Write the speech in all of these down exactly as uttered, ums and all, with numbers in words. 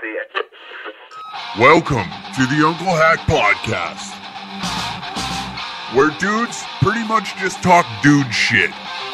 idiot. Welcome to the Uncle Hack Podcast, where dudes pretty much just talk dude shit.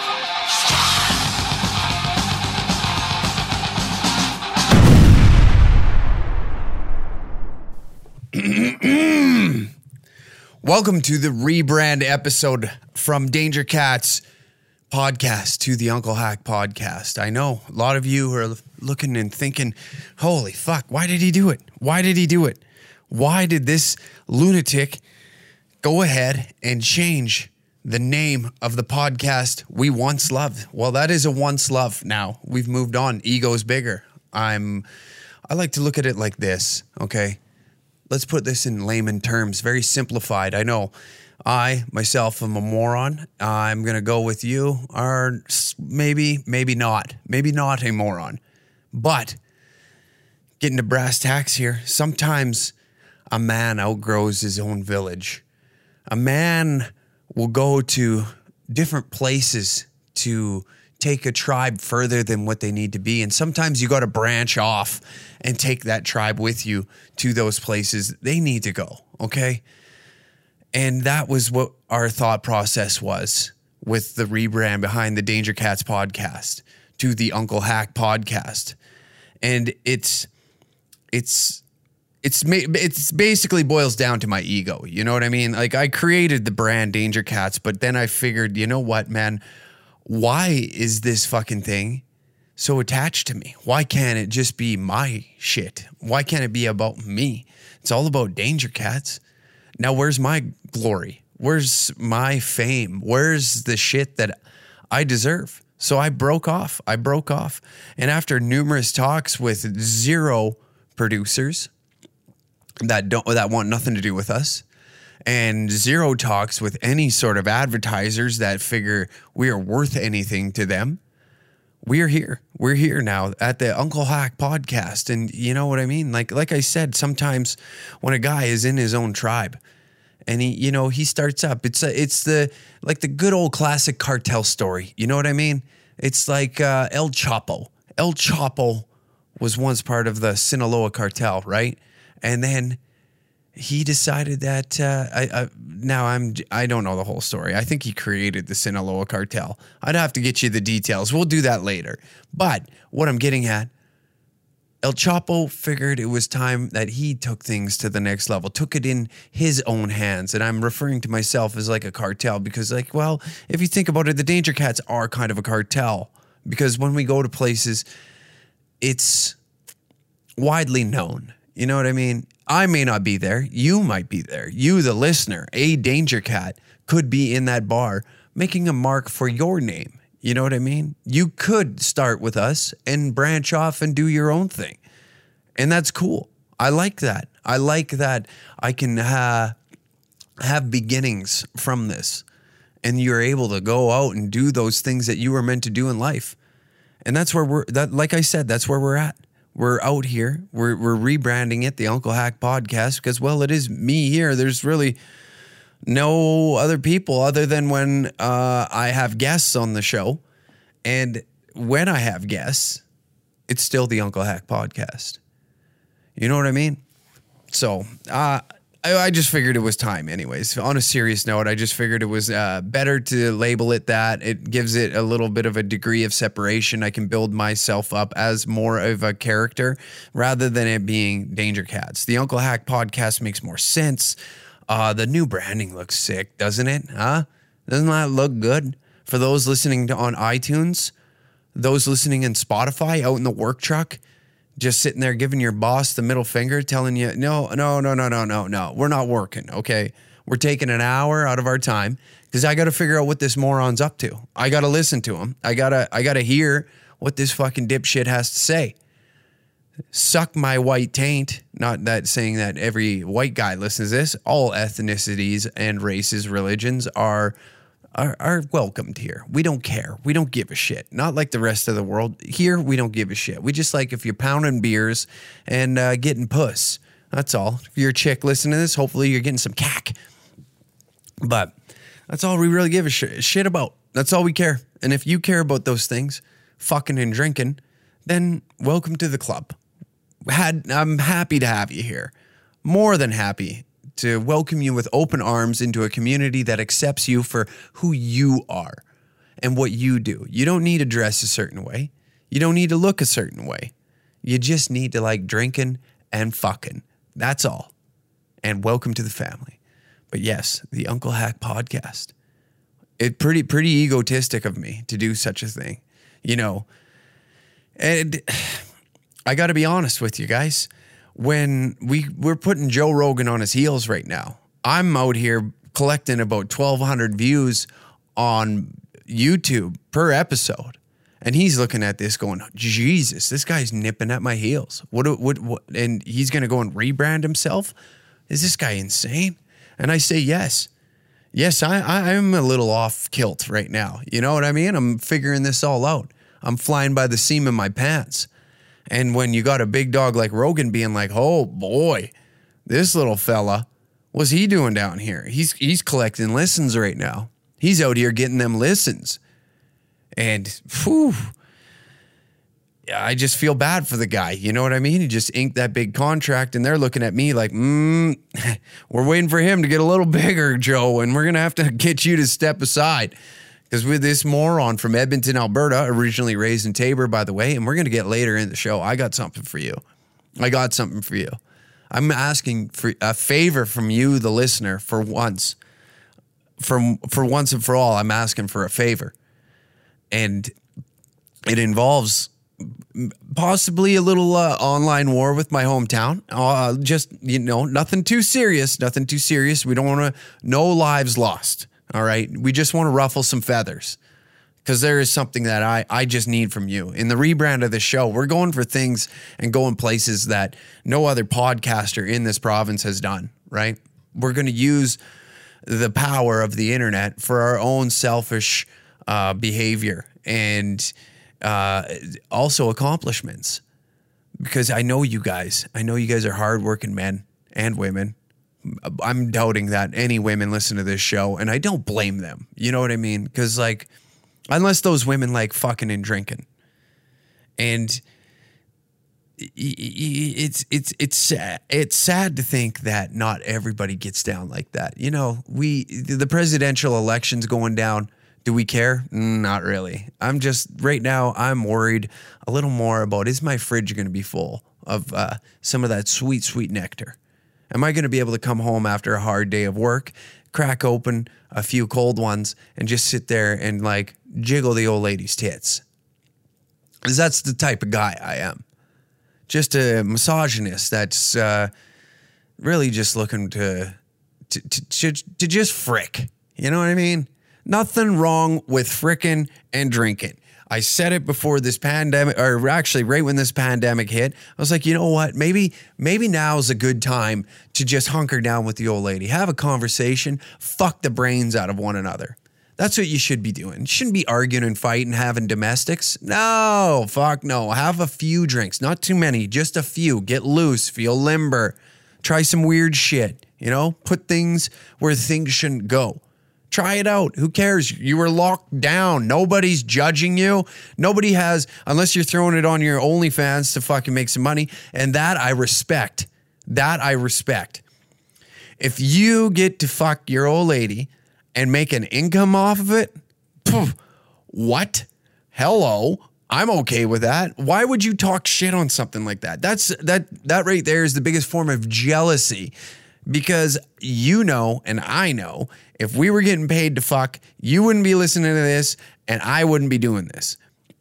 Welcome to the rebrand episode from Danger Cats podcast to the Uncle Hack Podcast. I know a lot of you are looking and thinking, holy fuck, why did he do it? Why did he do it? Why did this lunatic go ahead and change the name of the podcast we once loved? Well, that is a once love now. We've moved on. Ego's bigger. I'm, I like to look at it like this, okay? Let's put this in layman terms, very simplified. I know I, myself, am a moron. I'm going to go with you, or maybe, maybe not. Maybe not a moron. But getting to brass tacks here, sometimes a man outgrows his own village. A man will go to different places to take a tribe further than what they need to be. And sometimes you got to branch off and take that tribe with you to those places they need to go, okay? And that was what our thought process was with the rebrand behind the Danger Cats podcast to the Uncle Hack Podcast. And it's, it's, it's, it's basically boils down to my ego. You know what I mean? Like, I created the brand Danger Cats, but then I figured, you know what, man? Why is this fucking thing so attached to me? Why can't it just be my shit? Why can't it be about me? It's all about Danger Cats. Now, where's my glory? Where's my fame? Where's the shit that I deserve? So I broke off. I broke off. And after numerous talks with zero producers that don't that want nothing to do with us, and zero talks with any sort of advertisers that figure we are worth anything to them, we are here. We're here now at the Uncle Hack Podcast. And you know what I mean? Like, like I said, sometimes when a guy is in his own tribe and he, you know, he starts up, it's a, it's the, like the good old classic cartel story. You know what I mean? It's like uh, El Chapo. El Chapo was once part of the Sinaloa cartel, right? And then he decided that uh, I, I now I'm I don't know the whole story. I think he created the Sinaloa cartel. I'd have to get you the details. We'll do that later. But what I'm getting at, El Chapo figured it was time that he took things to the next level, took it in his own hands. And I'm referring to myself as like a cartel because, like, well, if you think about it, the Danger Cats are kind of a cartel because when we go to places, it's widely known. You know what I mean? I may not be there. You might be there. You, the listener, a Danger Cat, could be in that bar making a mark for your name. You know what I mean? You could start with us and branch off and do your own thing. And that's cool. I like that. I like that I can uh, have beginnings from this. And you're able to go out and do those things that you were meant to do in life. And that's where we're, that, like I said, that's where we're at. We're out here. We're we're rebranding it the Uncle Hack Podcast because, well, it is me here. There's really no other people other than when uh, I have guests on the show. And when I have guests, it's still the Uncle Hack Podcast. You know what I mean? So uh, I, I just figured it was time anyways. On a serious note, I just figured it was uh, better to label it that. It gives it a little bit of a degree of separation. I can build myself up as more of a character rather than it being Danger Cats. The Uncle Hack Podcast makes more sense. Uh, the new branding looks sick, doesn't it? Huh? Doesn't that look good? For those listening to, on iTunes, those listening in Spotify out in the work truck, just sitting there giving your boss the middle finger, telling you, no, no, no, no, no, no, no, we're not working, okay? We're taking an hour out of our time because I got to figure out what this moron's up to. I got to listen to him. I got to I got to hear what this fucking dipshit has to say. Suck my white taint. Not that saying that every white guy listens to this. All ethnicities and races, religions are Are, are welcomed here. We don't care. We don't give a shit. Not like the rest of the world. Here, we don't give a shit. We just like if you're pounding beers and uh, getting puss. That's all. If you're a chick listening to this, hopefully you're getting some cack. But that's all we really give a sh- shit about. That's all we care. And if you care about those things, fucking and drinking, then welcome to the club. had I'm happy to have you here. More than happy to welcome you with open arms into a community that accepts you for who you are and what you do. You don't need to dress a certain way. You don't need to look a certain way. You just need to like drinking and fucking. That's all. And welcome to the family. But yes, the Uncle Hack podcast. It pretty pretty egotistic of me to do such a thing. You know, and I got to be honest with you guys. When we, we're putting Joe Rogan on his heels right now, I'm out here collecting about twelve hundred views on YouTube per episode. And he's looking at this going, Jesus, this guy's nipping at my heels. What, what, what, and he's going to go and rebrand himself? Is this guy insane? And I say, yes. Yes, I, I, I'm a little off kilt right now. You know what I mean? I'm figuring this all out. I'm flying by the seam of my pants. And when you got a big dog like Rogan being like, oh boy, this little fella, what's he doing down here? He's he's collecting listens right now. He's out here getting them listens. And whew, I just feel bad for the guy. You know what I mean? He just inked that big contract and they're looking at me like, mm, we're waiting for him to get a little bigger, Joe, and we're going to have to get you to step aside. Because with this moron from Edmonton, Alberta, originally raised in Tabor, by the way, and we're going to get later in the show, I got something for you. I got something for you. I'm asking for a favor from you, the listener, for once. For, for once and for all, I'm asking for a favor. And it involves possibly a little uh, online war with my hometown. Uh, just, you know, nothing too serious, nothing too serious. We don't want to, no lives lost. All right. We just want to ruffle some feathers because there is something that I, I just need from you. In the rebrand of the show, we're going for things and going places that no other podcaster in this province has done. Right. We're going to use the power of the internet for our own selfish uh, behavior and uh, also accomplishments. Because I know you guys, I know you guys are hardworking men and women. I'm doubting that any women listen to this show, and I don't blame them. You know what I mean? Because, like, unless those women like fucking and drinking, and it's it's it's sad. It's sad to think that not everybody gets down like that. You know, we the presidential election's going down. Do we care? Not really. I'm just right now. I'm worried a little more about, is my fridge going to be full of uh, some of that sweet, sweet nectar? Am I going to be able to come home after a hard day of work, crack open a few cold ones, and just sit there and like jiggle the old lady's tits? Because that's the type of guy I am. Just a misogynist that's uh, really just looking to to, to to to just frick. You know what I mean? Nothing wrong with fricking and drinking. I said it before this pandemic, or actually right when this pandemic hit. I was like, you know what? Maybe, maybe now is a good time to just hunker down with the old lady, have a conversation, fuck the brains out of one another. That's what you should be doing. You shouldn't be arguing and fighting, having domestics. No, fuck no. Have a few drinks, not too many, just a few. Get loose, feel limber, try some weird shit. You know, put things where things shouldn't go. Try it out. Who cares? You were locked down. Nobody's judging you. Nobody has, unless you're throwing it on your OnlyFans to fucking make some money. And that I respect. That I respect. If you get to fuck your old lady and make an income off of it, poof, what? Hello. I'm okay with that. Why would you talk shit on something like that? That's that that right there is the biggest form of jealousy. Because you know, and I know, if we were getting paid to fuck, you wouldn't be listening to this and I wouldn't be doing this.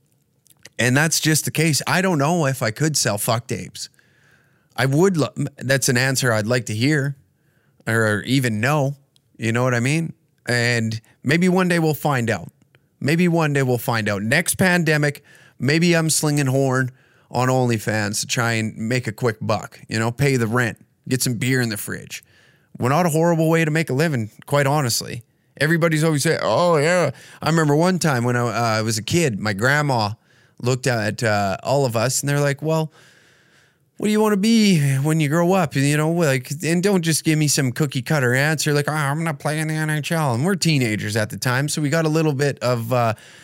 And that's just the case. I don't know if I could sell fuck tapes. I would. Lo- that's an answer I'd like to hear or even know. You know what I mean? And maybe one day we'll find out. Maybe one day we'll find out. Next pandemic, maybe I'm slinging horn on OnlyFans to try and make a quick buck, you know, pay the rent. Get some beer in the fridge. Well, not a horrible way to make a living, quite honestly. Everybody's always saying, oh, yeah. I remember one time when I, uh, I was a kid, my grandma looked at uh, all of us and they're like, well, what do you want to be when you grow up? And, you know, like, and don't just give me some cookie cutter answer like, oh, I'm not playing the N H L. And we're teenagers at the time, so we got a little bit of uh,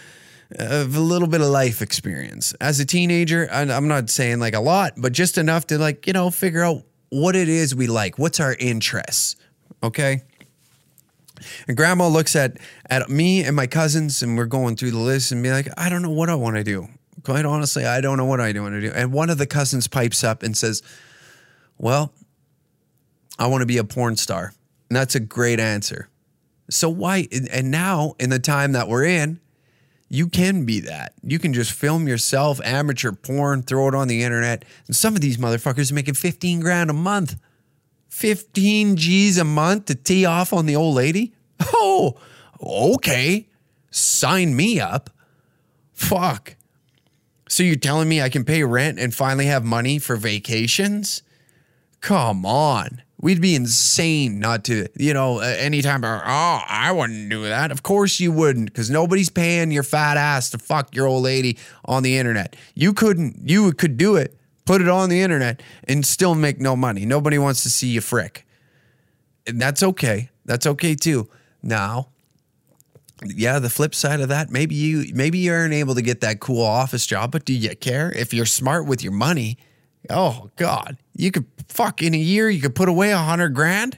of a little bit of life experience. As a teenager, I'm not saying like a lot, but just enough to like, you know, figure out what it is we like. What's our interests? Okay. And grandma looks at, at me and my cousins and we're going through the list and be like, I don't know what I want to do. Quite honestly, I don't know what I want to do. And one of the cousins pipes up and says, well, I want to be a porn star. And that's a great answer. So why? And now in the time that we're in, you can be that. You can just film yourself, amateur porn, throw it on the internet. And some of these motherfuckers are making fifteen grand a month. fifteen G's a month to tee off on the old lady? Oh, okay. Sign me up. Fuck. So you're telling me I can pay rent and finally have money for vacations? Come on. We'd be insane not to, you know, anytime, oh, I wouldn't do that. Of course you wouldn't, because nobody's paying your fat ass to fuck your old lady on the internet. You couldn't, you could do it, put it on the internet and still make no money. Nobody wants to see you frick. And that's okay. That's okay too. Now, yeah, the flip side of that, maybe you, maybe you aren't able to get that cool office job, but do you care? If you're smart with your money, oh God, you could fuck in a year, you could put away a hundred grand.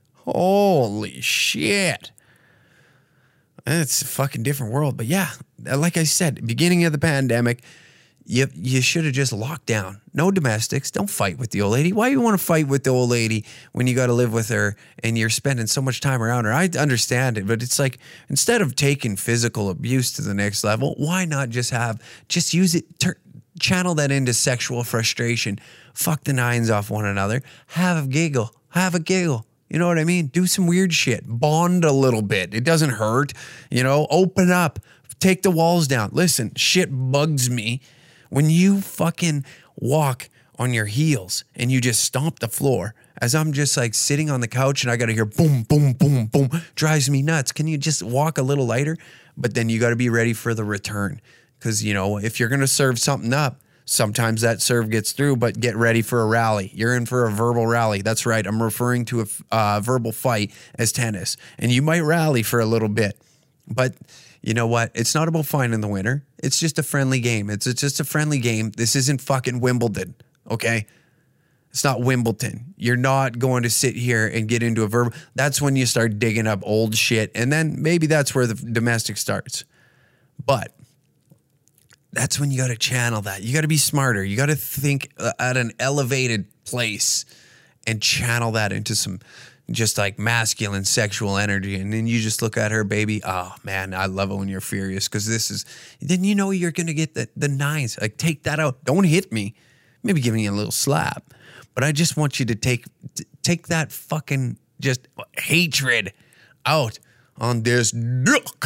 Holy shit. It's a fucking different world. But yeah, like I said, beginning of the pandemic, you, you should have just locked down. No domestics. Don't fight with the old lady. Why do you want to fight with the old lady when you got to live with her and you're spending so much time around her? I understand it, but it's like, instead of taking physical abuse to the next level, why not just have, just use it, ter- channel that into sexual frustration. Fuck the nines off one another. Have a giggle. Have a giggle. You know what I mean? Do some weird shit. Bond a little bit. It doesn't hurt. You know, open up. Take the walls down. Listen, shit bugs me. When you fucking walk on your heels and you just stomp the floor, as I'm just like sitting on the couch and I got to hear boom, boom, boom, boom, drives me nuts. Can you just walk a little lighter? But then you got to be ready for the return. Because, you know, if you're going to serve something up, sometimes that serve gets through, but get ready for a rally. You're in for a verbal rally. That's right. I'm referring to a uh, verbal fight as tennis. And you might rally for a little bit. But you know what? It's not about finding the winner. It's just a friendly game. It's, it's just a friendly game. This isn't fucking Wimbledon, okay? It's not Wimbledon. You're not going to sit here and get into a verbal. That's when you start digging up old shit. And then maybe that's where the domestic starts. But that's when you got to channel that. You got to be smarter. You got to think at an elevated place and channel that into some just like masculine sexual energy. And then you just look at her, baby. Oh man, I love it when you're furious, because this is, then you know you're going to get the, the nines. Like, take that out. Don't hit me. Maybe give me a little slap. But I just want you to take, take that fucking just hatred out on this dick.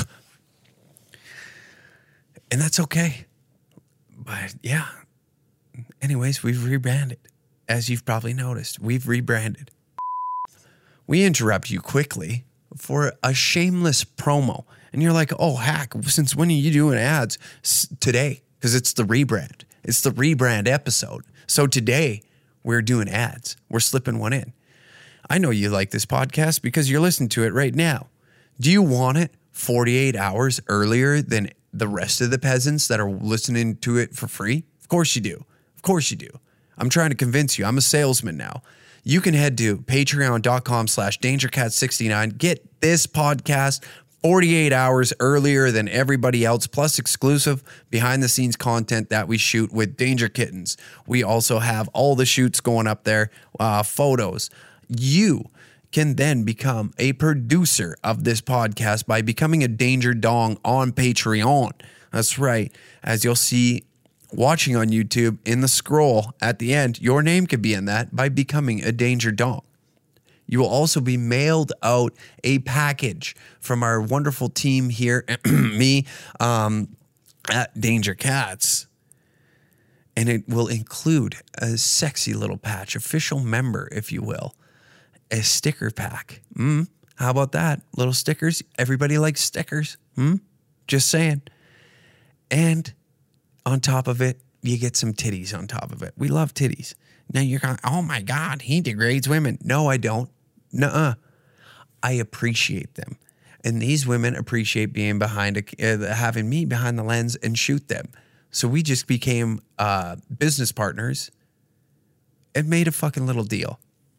And that's okay. But yeah, anyways, we've rebranded. As you've probably noticed, we've rebranded. We interrupt you quickly for a shameless promo. And you're like, oh, Hack, since when are you doing ads? S- today, because it's the rebrand. It's the rebrand episode. So today, we're doing ads. We're slipping one in. I know you like this podcast because you're listening to it right now. Do you want it forty-eight hours earlier than the rest of the peasants that are listening to it for free? Of course you do. Of course you do. I'm trying to convince you. I'm a salesman now. You can head to patreon.com slash dangercat69. Get this podcast forty-eight hours earlier than everybody else, plus exclusive behind the scenes content that we shoot with Danger Kittens. We also have all the shoots going up there, uh, photos. You can then become a producer of this podcast by becoming a Danger Dong on Patreon. That's right. As you'll see watching on YouTube, in the scroll at the end, your name could be in that by becoming a Danger Dong. You will also be mailed out a package from our wonderful team here, me, um, at Danger Cats. And it will include a sexy little patch, official member, if you will, a sticker pack. Mm, how about that? Little stickers. Everybody likes stickers. Hmm? Just saying. And on top of it, you get some titties on top of it. We love titties. Now you're going, oh my God, he degrades women. No, I don't. Nuh-uh. I appreciate them. And these women appreciate being behind, a, uh, having me behind the lens and shoot them. So we just became uh, business partners and made a fucking little deal.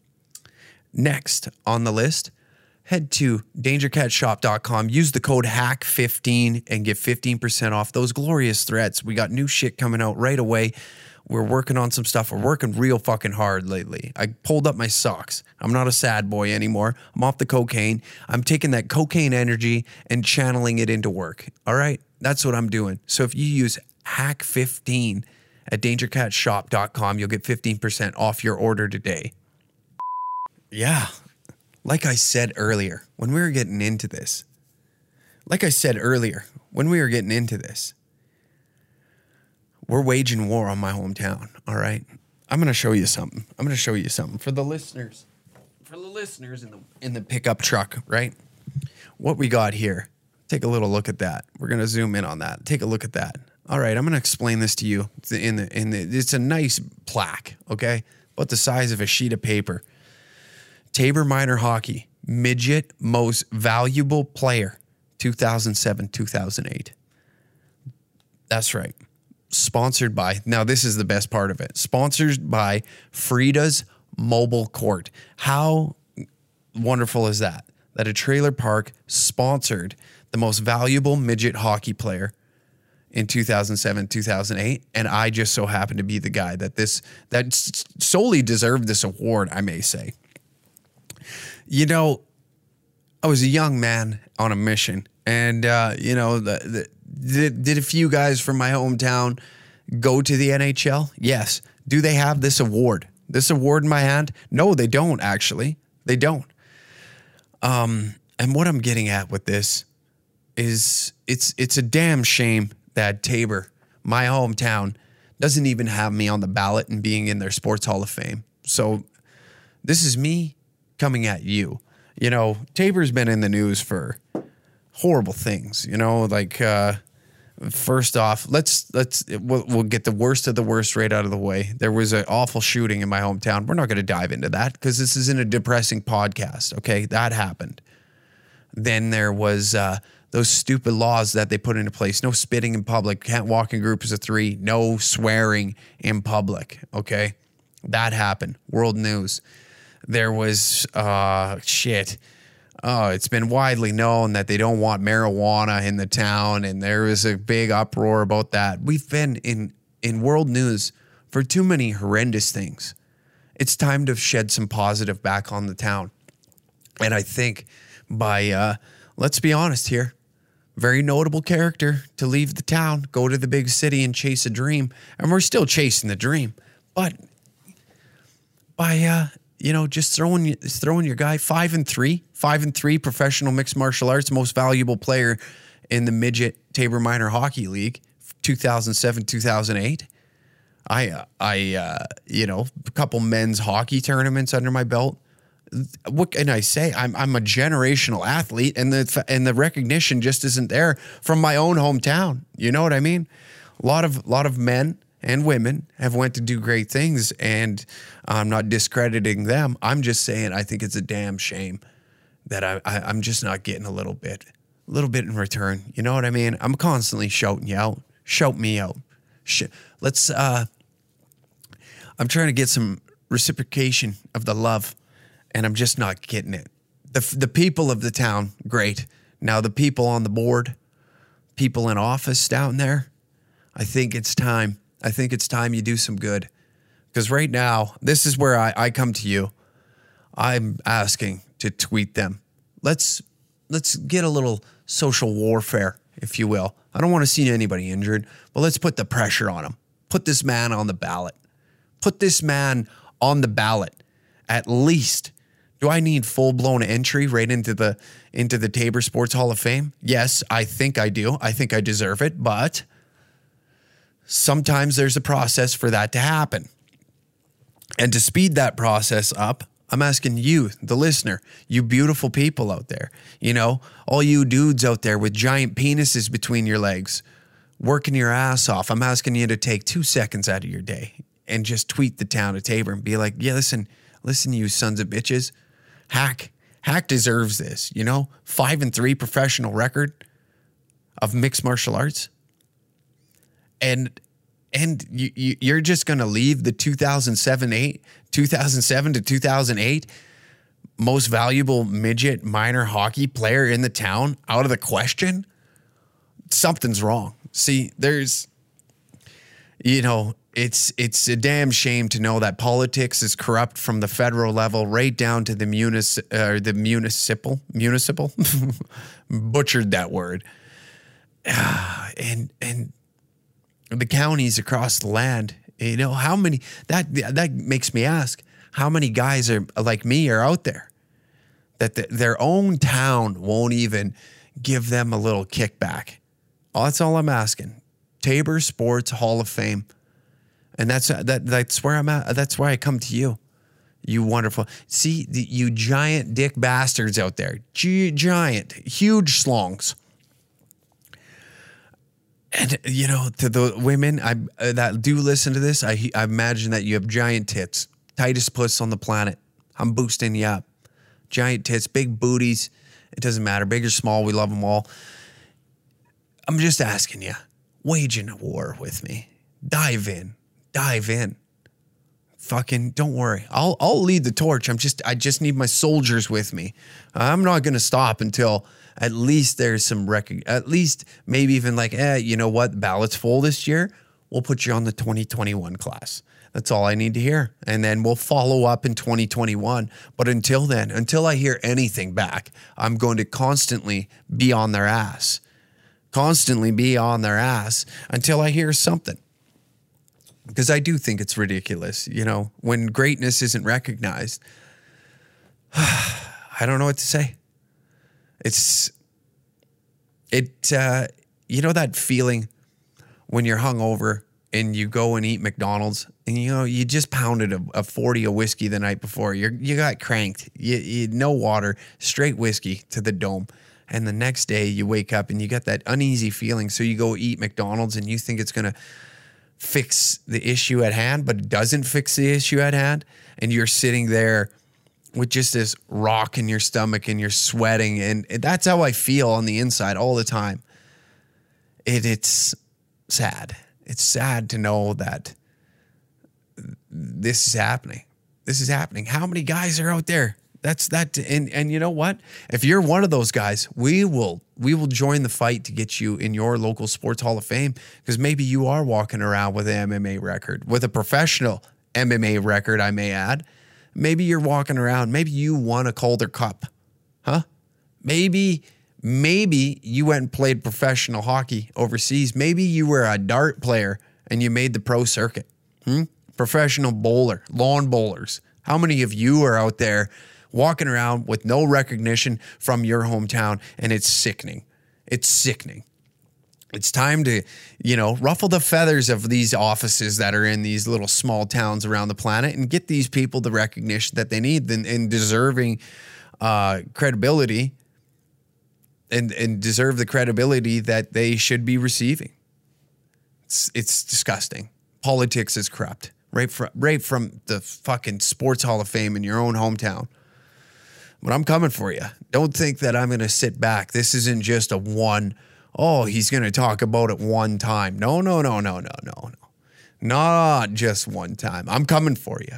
Next on the list, head to danger cat shop dot com. Use the code hack fifteen and get fifteen percent off those glorious threats. We got new shit coming out right away. We're working on some stuff. We're working real fucking hard lately. I pulled up my socks. I'm not a sad boy anymore. I'm off the cocaine. I'm taking that cocaine energy and channeling it into work. All right? That's what I'm doing. So if you use hack fifteen at danger cat shop dot com, you'll get fifteen percent off your order today. Yeah. Like I said earlier, when we were getting into this, like I said earlier, when we were getting into this, we're waging war on my hometown, all right? I'm going to show you something. I'm going to show you something for the listeners. For the listeners in the in the pickup truck, right? What we got here. Take a little look at that. We're going to zoom in on that. Take a look at that. All right, I'm going to explain this to you. It's in the in the it's a nice plaque, okay? About the size of a sheet of paper. Tabor Minor Hockey, midget most valuable player, two thousand seven, two thousand eight. That's right. Sponsored by, now this is the best part of it, sponsored by Frida's Mobile Court. How wonderful is that? That a trailer park sponsored the most valuable midget hockey player in two thousand seven, two thousand eight, and I just so happened to be the guy that this, that solely deserved this award, I may say. You know, I was a young man on a mission, and, uh, you know, the, the, did, did a few guys from my hometown go to the N H L? Yes. Do they have this award? This award in my hand? No, they don't, actually. They don't. Um, and what I'm getting at with this is it's it's a damn shame that Tabor, my hometown, doesn't even have me on the ballot and being in their Sports Hall of Fame. So this is me coming at you. You know, Tabor's been in the news for horrible things, you know, like, uh, first off, let's, let's, we'll, we'll get the worst of the worst right out of the way. There was an awful shooting in my hometown. We're not going to dive into that because this isn't a depressing podcast. Okay. That happened. Then there was, uh, those stupid laws that they put into place. No spitting in public. Can't walk in groups of three. No swearing in public. Okay. That happened. World news. There was, uh, shit. Oh, it's been widely known that they don't want marijuana in the town, and there was a big uproar about that. We've been in, in world news for too many horrendous things. It's time to shed some positive back on the town. And I think by, uh, let's be honest here, very notable character to leave the town, go to the big city and chase a dream. And we're still chasing the dream. But by, uh, you know, just throwing throwing your guy five and three, five and three professional mixed martial arts, most valuable player in the midget Tabor Minor Hockey League, two thousand seven, two thousand eight. I, uh, I, uh, you know, a couple men's hockey tournaments under my belt. What can I say? I'm I'm a generational athlete, and the and the recognition just isn't there from my own hometown. You know what I mean? A lot of lot of men and women have went to do great things, and I'm not discrediting them. I'm just saying I think it's a damn shame that I, I I'm just not getting a little bit, a little bit in return. You know what I mean? I'm constantly shouting you out. Shout me out. Sh- let's. Uh, I'm trying to get some reciprocation of the love, and I'm just not getting it. The the people of the town, great. Now the people on the board, people in office down there, I think it's time. I think it's time you do some good. Because right now, this is where I, I come to you. I'm asking to tweet them. Let's let's get a little social warfare, if you will. I don't want to see anybody injured, but let's put the pressure on him. Put this man on the ballot. Put this man on the ballot. At least. Do I need full-blown entry right into the into the Tabor Sports Hall of Fame? Yes, I think I do. I think I deserve it, but sometimes there's a process for that to happen. And to speed that process up, I'm asking you, the listener, you beautiful people out there, you know, all you dudes out there with giant penises between your legs, working your ass off. I'm asking you to take two seconds out of your day and just tweet the town of Tabor and be like, yeah, listen, listen, you sons of bitches. Hack, Hack deserves this, you know? Five and three professional record of mixed martial arts. And and you, you, you're just going to leave the two thousand seven, eight, two thousand seven to two thousand eight most valuable midget minor hockey player in the town out of the question? Something's wrong. See, there's, you know, it's it's a damn shame to know that politics is corrupt from the federal level right down to the munis uh, the municipal municipal butchered that word, uh, and and the counties across the land. You know how many that that makes me ask how many guys are like me are out there that the, their own town won't even give them a little kickback. Oh, that's all I'm asking. Tabor Sports Hall of Fame. And that's that. That's where I'm at. That's why I come to you, you wonderful. See, the, you giant dick bastards out there, G- giant, huge slongs. And you know, to the women I uh, that do listen to this, I I imagine that you have giant tits, tightest puss on the planet. I'm boosting you up. Giant tits, big booties. It doesn't matter, big or small. We love them all. I'm just asking you, waging a war with me. Dive in. Dive in. Fucking don't worry. I'll I'll lead the torch. I'm just I just need my soldiers with me. I'm not gonna stop until at least there's some rec- at least maybe even like, eh, you know what? Ballots full this year. We'll put you on the twenty twenty-one class. That's all I need to hear. And then we'll follow up in twenty twenty-one. But until then, until I hear anything back, I'm going to constantly be on their ass. Constantly be on their ass until I hear something. Because I do think it's ridiculous, you know, when greatness isn't recognized. I don't know what to say. It's, it, uh, you know, that feeling when you're hungover and you go and eat McDonald's and, you know, you just pounded a, a forty of whiskey the night before. You you got cranked. You, you no water, straight whiskey to the dome. And the next day you wake up and you got that uneasy feeling. So you go eat McDonald's and you think it's going to fix the issue at hand, but it doesn't fix the issue at hand. And you're sitting there with just this rock in your stomach and you're sweating. And that's how I feel on the inside all the time. It, it's sad. It's sad to know that this is happening. This is happening. How many guys are out there? That's that. And, and you know what? If you're one of those guys, we will, we will join the fight to get you in your local sports Hall of Fame, because maybe you are walking around with an M M A record, with a professional M M A record, I may add. Maybe you're walking around. Maybe you won a Calder Cup, huh? Maybe, maybe you went and played professional hockey overseas. Maybe you were a dart player and you made the pro circuit. Hmm? Professional bowler, lawn bowlers. How many of you are out there walking around with no recognition from your hometown? And it's sickening. It's sickening. It's time to, you know, ruffle the feathers of these offices that are in these little small towns around the planet and get these people the recognition that they need and, and deserving uh, credibility and, and deserve the credibility that they should be receiving. It's, it's disgusting. Politics is corrupt. Right from, right from the fucking Sports Hall of Fame in your own hometown. But I'm coming for you. Don't think that I'm going to sit back. This isn't just a one, oh, he's going to talk about it one time. No, no, no, no, no, no, no. Not just one time. I'm coming for you.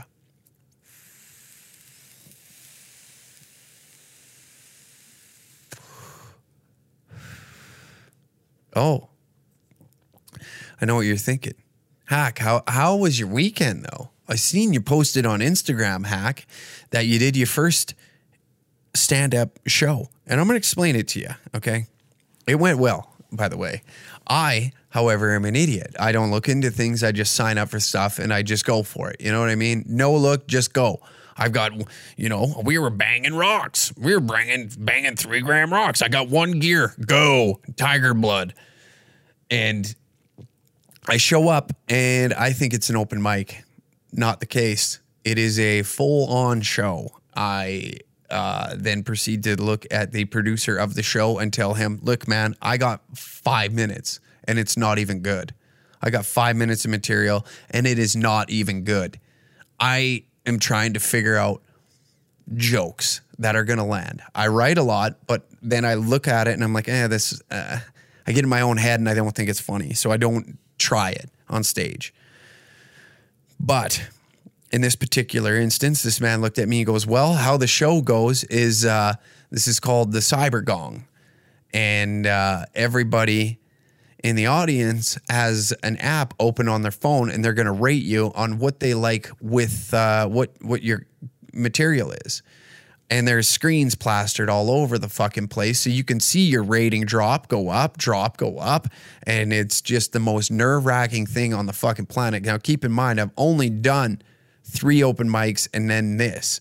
Oh, I know what you're thinking. Hack, how how was your weekend, though? I seen you posted on Instagram, Hack, that you did your first stand-up show. And I'm going to explain it to you, okay? It went well, by the way. I, however, am an idiot. I don't look into things. I just sign up for stuff, and I just go for it. You know what I mean? No look, just go. I've got, you know, we were banging rocks. We were banging, banging three-gram rocks. I got one gear. Go. Tiger blood. And I show up and I think it's an open mic. Not the case. It is a full-on show. I uh, then proceed to look at the producer of the show and tell him, look, man, I got five minutes and it's not even good. I got five minutes of material and it is not even good. I am trying to figure out jokes that are going to land. I write a lot, but then I look at it and I'm like, eh, this, uh, I get in my own head and I don't think it's funny. So I don't try it on stage. But in this particular instance, this man looked at me and goes, well, how the show goes is, uh, this is called the Cyber Gong. And uh, everybody in the audience has an app open on their phone and they're going to rate you on what they like with uh, what, what your material is. And there's screens plastered all over the fucking place. So you can see your rating drop, go up, drop, go up. And it's just the most nerve-wracking thing on the fucking planet. Now, keep in mind, I've only done three open mics and then this.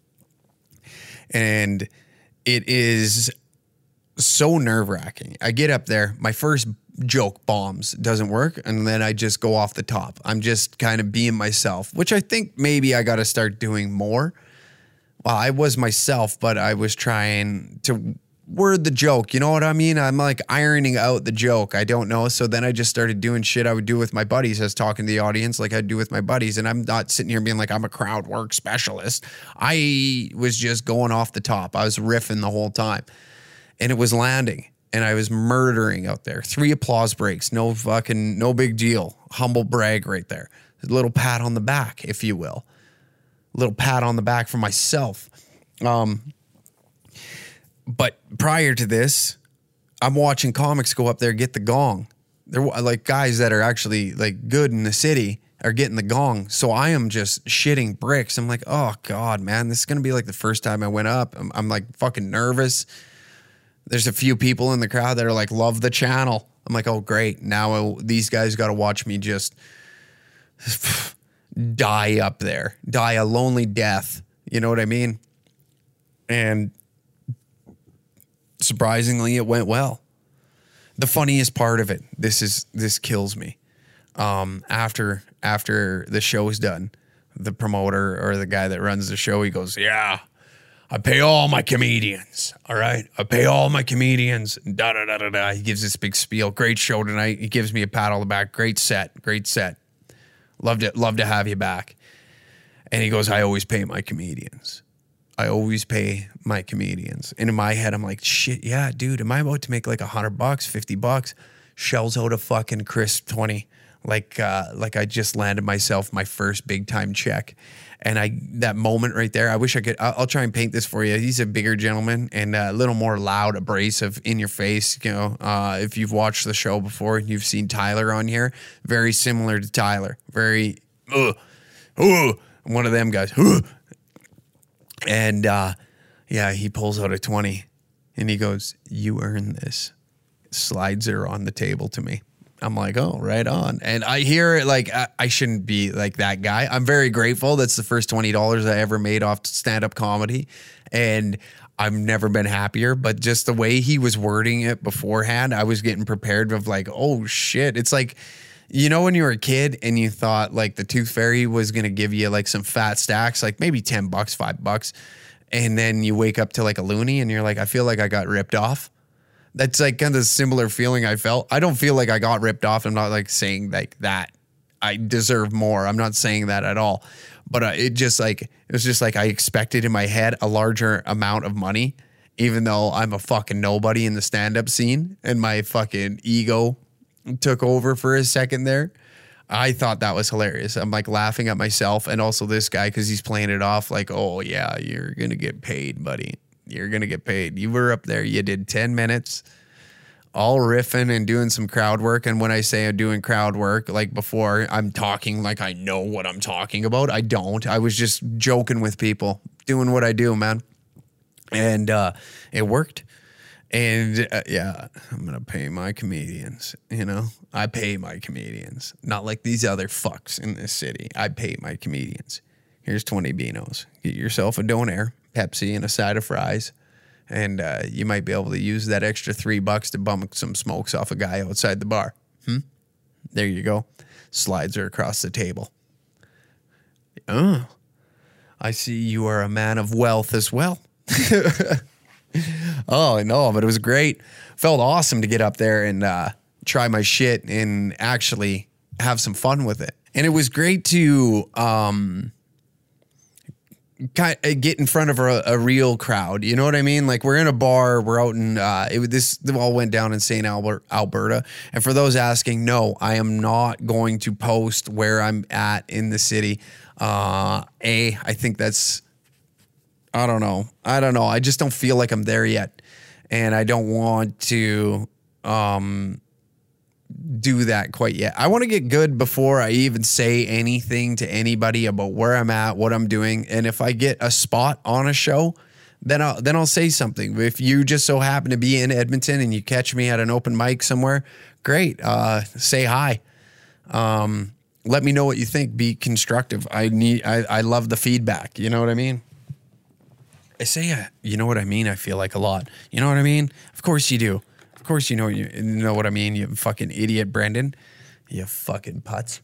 And it is so nerve-wracking. I get up there, my first joke bombs, doesn't work, and then I just go off the top. I'm just kind of being myself, which I think maybe I got to start doing more. Well, I was myself, but I was trying to word the joke. You know what I mean? I'm like ironing out the joke. I don't know. So then I just started doing shit I would do with my buddies. I was talking to the audience like I'd do with my buddies. And I'm not sitting here being like, I'm a crowd work specialist. I was just going off the top. I was riffing the whole time. And it was landing. And I was murdering out there. Three applause breaks. No fucking, no big deal. Humble brag right there. A little pat on the back, if you will. A little pat on the back for myself. Um, but prior to this, I'm watching comics go up there, get the gong. They're like guys that are actually like good in the city are getting the gong. So I am just shitting bricks. I'm like, oh God, man, this is going to be like the first time I went up. I'm, I'm like fucking nervous. There's a few people in the crowd that are like, love the channel. I'm like, oh, great. Now I, these guys got to watch me just die up there, die a lonely death. You know what I mean? And surprisingly, it went well. The funniest part of it, this is, this kills me. Um, after, after the show's done, the promoter or the guy that runs the show, he goes, yeah, I pay all my comedians. All right. I pay all my comedians. Da, da, da, da, da. He gives this big spiel. Great show tonight. He gives me a pat on the back. Great set. Great set. Loved it. Love to have you back. And he goes, I always pay my comedians. I always pay my comedians. And in my head, I'm like, shit, yeah, dude, am I about to make like a hundred bucks, fifty bucks? Shells out a fucking crisp twenty. Like, uh, like I just landed myself my first big time check. And I, that moment right there, I wish I could, I'll, I'll try and paint this for you. He's a bigger gentleman and a little more loud, abrasive, in your face. You know, uh, if you've watched the show before and you've seen Tyler on here, very similar to Tyler. Very, uh, uh, one of them guys. Uh. And, uh, yeah, he pulls out a twenty and he goes, you earn this. Slides her on the table to me. I'm like, oh, right on. And I hear it like, I, I shouldn't be like that guy. I'm very grateful. That's the first twenty dollars I ever made off stand-up comedy. And I've never been happier. But just the way he was wording it beforehand, I was getting prepared of like, oh, shit. It's like, you know, when you were a kid and you thought like the Tooth Fairy was going to give you like some fat stacks, like maybe ten bucks, five bucks. And then you wake up to like a loony and you're like, I feel like I got ripped off. That's like kind of a similar feeling I felt. I don't feel like I got ripped off. I'm not like saying like that I deserve more. I'm not saying that at all. But uh, it just like, it was just like I expected in my head a larger amount of money, even though I'm a fucking nobody in the stand-up scene and my fucking ego took over for a second there. I thought that was hilarious. I'm like laughing at myself and also this guy because he's playing it off like, oh yeah, you're going to get paid, buddy. You're going to get paid. You were up there. You did ten minutes all riffing and doing some crowd work. And when I say I'm doing crowd work, like before, I'm talking like I know what I'm talking about. I don't. I was just joking with people, doing what I do, man. And uh, it worked. And uh, yeah, I'm going to pay my comedians. You know, I pay my comedians. Not like these other fucks in this city. I pay my comedians. Here's twenty beanos. Get yourself a Donair, Pepsi, and a side of fries. And uh, you might be able to use that extra three bucks to bum some smokes off a guy outside the bar. Hmm? There you go. Slides her across the table. Oh, I see you are a man of wealth as well. Oh, no, but it was great. Felt awesome to get up there and uh, try my shit and actually have some fun with it. And it was great to... Um, kind of get in front of a, a real crowd. You know what I mean? Like we're in a bar, we're out in, uh, it, this all went down in Saint Albert, Alberta. And for those asking, no, I am not going to post where I'm at in the city. Uh, A, I think that's, I don't know. I don't know. I just don't feel like I'm there yet. And I don't want to, um, do that quite yet. I want to get good before I even say anything to anybody about where I'm at, what I'm doing. And if I get a spot on a show, then I'll, then I'll say something. If you just so happen to be in Edmonton and you catch me at an open mic somewhere, great. Uh, say hi. Um, let me know what you think. Be constructive. I need, I, I love the feedback. You know what I mean? I say, uh, you know what I mean? I feel like a lot. You know what I mean? Of course you do. Of course you know you know what I mean, you fucking idiot, Brendan. You fucking putz.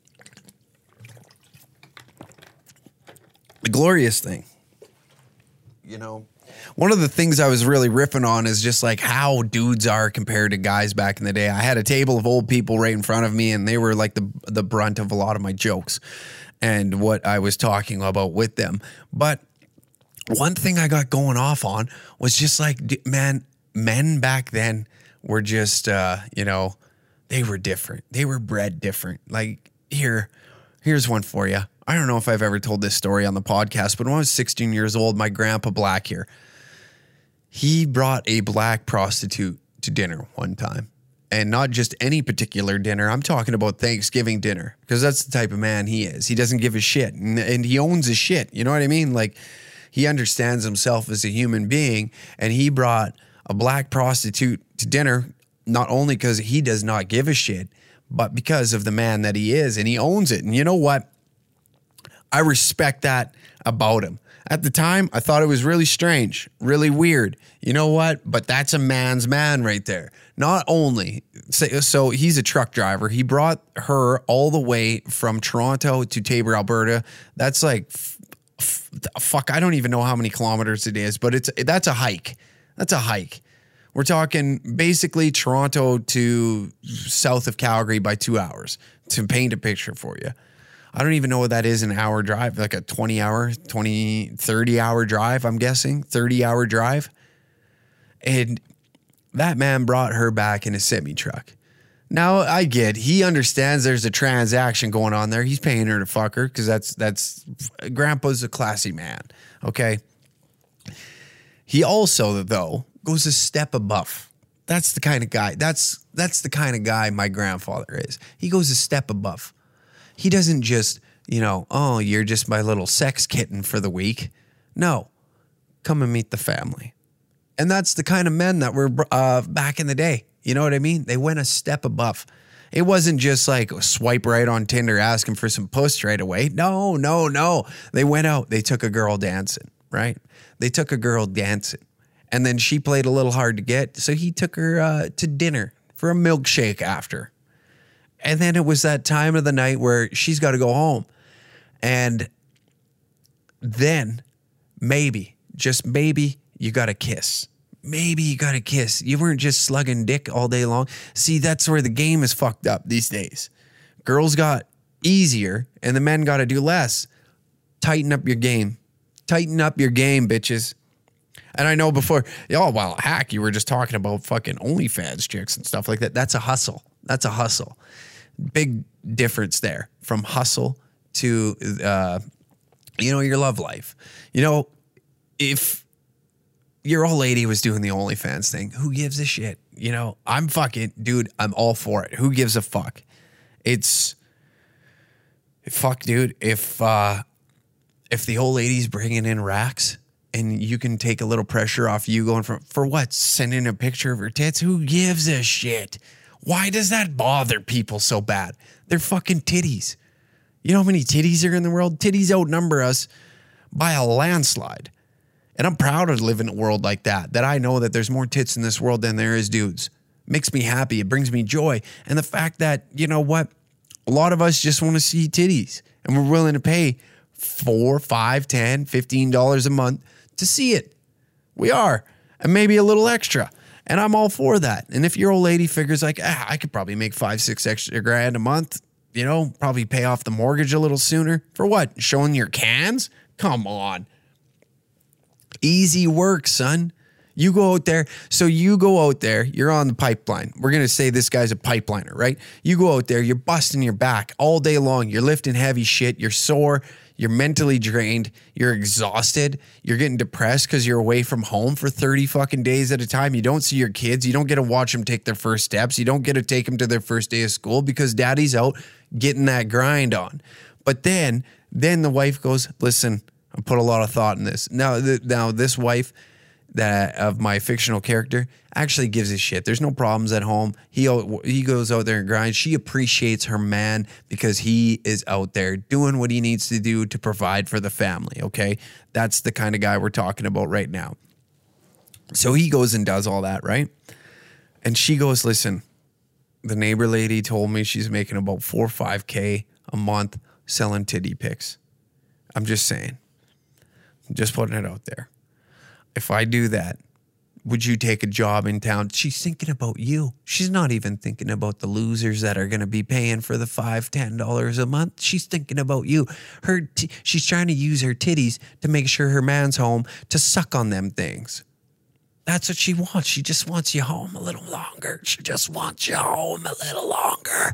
The glorious thing. You know, one of the things I was really riffing on is just like how dudes are compared to guys back in the day. I had a table of old people right in front of me, and they were like the the brunt of a lot of my jokes and what I was talking about with them. But one thing I got going off on was just like, man, men back then were just, uh, you know, they were different. They were bred different. Like here, here's one for you. I don't know if I've ever told this story on the podcast, but when I was sixteen years old, my grandpa Black here, he brought a black prostitute to dinner one time. And not just any particular dinner. I'm talking about Thanksgiving dinner, because that's the type of man he is. He doesn't give a shit, and, and he owns his shit. You know what I mean? Like, he understands himself as a human being, and he brought a black prostitute to dinner, not only because he does not give a shit, but because of the man that he is, and he owns it. And you know what? I respect that about him. At the time, I thought it was really strange, really weird. You know what? But that's a man's man right there. Not only, so he's a truck driver. He brought her all the way from Toronto to Taber, Alberta. That's like, fuck, I don't even know how many kilometers it is, but it's that's a hike. That's a hike. We're talking basically Toronto to south of Calgary by two hours to paint a picture for you. I don't even know what that is, an hour drive, like a twenty hour, twenty, thirty hour drive, I'm guessing, thirty hour drive. And that man brought her back in a semi truck. Now I get, he understands there's a transaction going on there. He's paying her to fuck her because that's, that's, grandpa's a classy man. Okay. He also, though, goes a step above. That's the kind of guy. That's that's the kind of guy my grandfather is. He goes a step above. He doesn't just, you know, oh, you're just my little sex kitten for the week. No, come and meet the family. And that's the kind of men that were uh, back in the day. You know what I mean? They went a step above. It wasn't just like swipe right on Tinder asking for some puss right away. No, no, no. They went out. They took a girl dancing, right? They took a girl dancing. And then she played a little hard to get. So he took her uh, to dinner for a milkshake after. And then it was that time of the night where she's got to go home. And then maybe, just maybe, you got a kiss. Maybe you got a kiss. You weren't just slugging dick all day long. See, that's where the game is fucked up these days. Girls got easier and the men got to do less. Tighten up your game. Tighten up your game, bitches. And I know before, oh, well, hack, you were just talking about fucking OnlyFans chicks and stuff like that. That's a hustle. That's a hustle. Big difference there from hustle to, uh, you know, your love life. You know, if your old lady was doing the OnlyFans thing, who gives a shit? You know, I'm fucking, dude, I'm all for it. Who gives a fuck? It's, fuck, dude, if, uh, if the old lady's bringing in racks, and you can take a little pressure off you going from, for what? Sending a picture of her tits? Who gives a shit? Why does that bother people so bad? They're fucking titties. You know how many titties are in the world? Titties outnumber us by a landslide. And I'm proud to live in a world like that, that I know that there's more tits in this world than there is dudes. Makes me happy. It brings me joy. And the fact that, you know what? A lot of us just want to see titties and we're willing to pay four, five, ten, fifteen dollars a month to see it. We are. And maybe a little extra. And I'm all for that. And if your old lady figures like, ah, I could probably make five, six extra grand a month, you know, probably pay off the mortgage a little sooner. For what? Showing your cans? Come on. Easy work, son. You go out there. So you go out there. You're on the pipeline. We're going to say this guy's a pipeliner, right? You go out there. You're busting your back all day long. You're lifting heavy shit. You're sore. You're mentally drained. You're exhausted. You're getting depressed because you're away from home for thirty fucking days at a time. You don't see your kids. You don't get to watch them take their first steps. You don't get to take them to their first day of school because daddy's out getting that grind on. But then, then the wife goes, listen, I put a lot of thought in this. Now, th- now this wife that of my fictional character actually gives a shit. There's no problems at home. He he goes out there and grinds. She appreciates her man because he is out there doing what he needs to do to provide for the family, okay? That's the kind of guy we're talking about right now. So he goes and does all that, right? And she goes, listen, the neighbor lady told me she's making about four or five K a month selling titty pics. I'm just saying. I'm just putting it out there. If I do that, would you take a job in town? She's thinking about you. She's not even thinking about the losers that are going to be paying for the five, ten dollars a month. She's thinking about you. Her, t- she's trying to use her titties to make sure her man's home to suck on them things. That's what she wants. She just wants you home a little longer. She just wants you home a little longer.